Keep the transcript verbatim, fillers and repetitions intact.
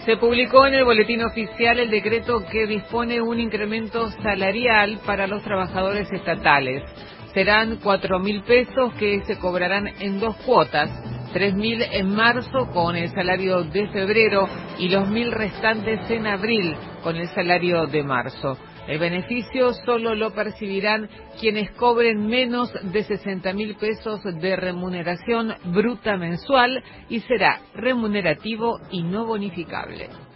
Se publicó en el Boletín Oficial el decreto que dispone un incremento salarial para los trabajadores estatales. Serán cuatro mil pesos que se cobrarán en dos cuotas, tres mil en marzo con el salario de febrero y los mil restantes en abril con el salario de marzo. El beneficio solo lo percibirán quienes cobren menos de sesenta mil pesos de remuneración bruta mensual y será remunerativo y no bonificable.